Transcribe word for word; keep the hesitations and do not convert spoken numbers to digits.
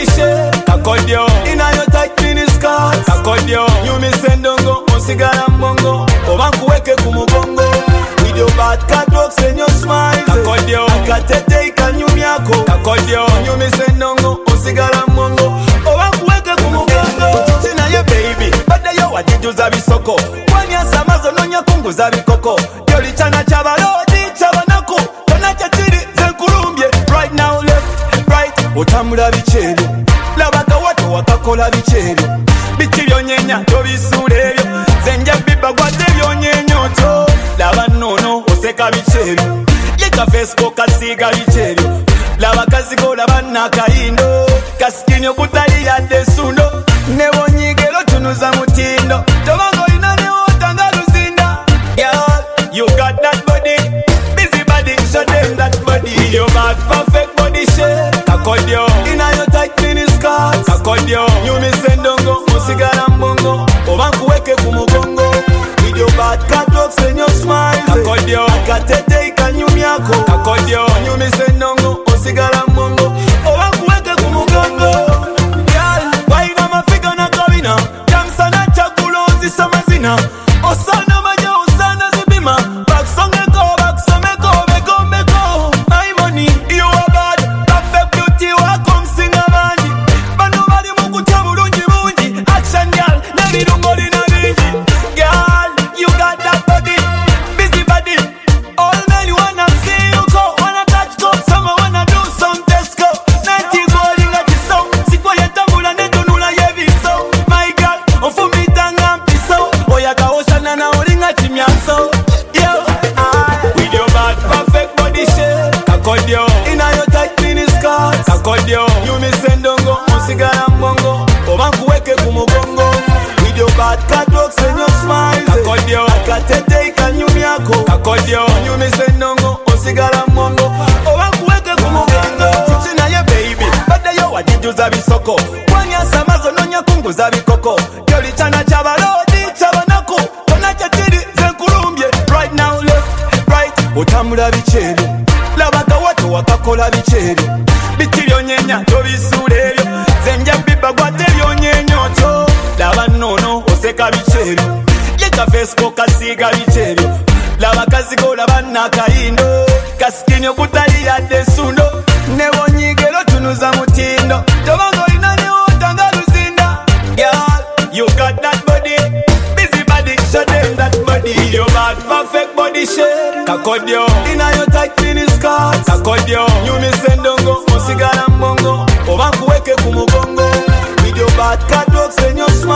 shape. Kakodio, inna your tight mini skirt. Kakodio, you me send dongo, onsigara mbongo. Obankuweke kumugongo. With your bad catwalks and your smile. Kakodio, akatete ikanyumi yako. Kakodio, you me send dongo, onsigara mbongo. Obankuweke kumugongo. China ye baby, bada yo wajijuza bisoko. Wanya samazo nonya kungu za bikoko. Yoli chana chabalodi chabanako. Tona chatiri zenkurumbye. Right now left, right. Otambula bichero. Labaka watu wakakola bichero. Bichiro nyenya tobisule ebyo. Zenja biba gwate byonyenyo to. Laba nono oseka bichero. Yeka fesko kasiga bichero. Laba kazigo laba nakayindo. Kaskini okutali yadde sundo. Nebo nyigero tunuza mutindo. Tobango inane otanga luzinda. Girl, you got that body. Busy body, show them that body. Your bad perfect body shape. Kakodio, inna your tight mini skirt. Kakodio, you me send dongo, musigara mbongo. Obankuweke kumugongo. With your bad catwalks and your smile. Kakodio, akatete ikanyumi yako. Kakodio, you me send dongo, musigara mbongo. Obankuweke kumugongo. Girl, why na mafiga na kabina? Jamsa na chakulozi samazina. Osana maja osana zibima. Baksongeko, baksomeko, meko meko. My money, you are bad. Perfect beauty wako msinga manji. Bano bali mukutia bulungi bungi. Action girl, nebirungo lina bingi. Girl, you got that body. Busy body. All men wanna see you go. Wanna touch go. Some wanna do some disco. Nanti going at the sound. Sikwa yetambula netunula yebiso. My girl, onfumitanga mpiso. Oyaka oshana na olinga chimyaso. Yo, I. With your bad perfect body shape. Kakodio, inna your tight mini skirt. Kakodio, you me send dongo, musigara mbongo. Obankuweke kumugongo. With your bad catwalks and your smile. Kakodio, akatete ikanyumi yako. Kakodio, you me send dongo, musigara mbongo. Obankuweke kumugongo. China ye baby, bada yo wajijuza bisoko. Wanya samazo nonya kungu za bikoko. Yoli chana chabalodi chabanako. Tona chatiri zenkurumbye. Right now left, right. Otambula bichero. Labaka watu wakakola bichero. Bichiro nyenya tobisule ebyo. Zenja biba gwate byonyenyo to. Laba nono oseka bichero. Yeka fesko kasiga bichero. Laba kazigo laba nakayindo. Kaskini okutali yadde sundo. Nebo nyigero tunuza mutindo. Tobango inane otanga luzinda. Girl, you got that body. Busy body, show them that body. Your bad perfect body shape. Kakodio, inna your tight mini skirt. Kakodio, you me send dongo, musigara mbongo. Obankuweke kumugongo. With your bad catwalks and your smile.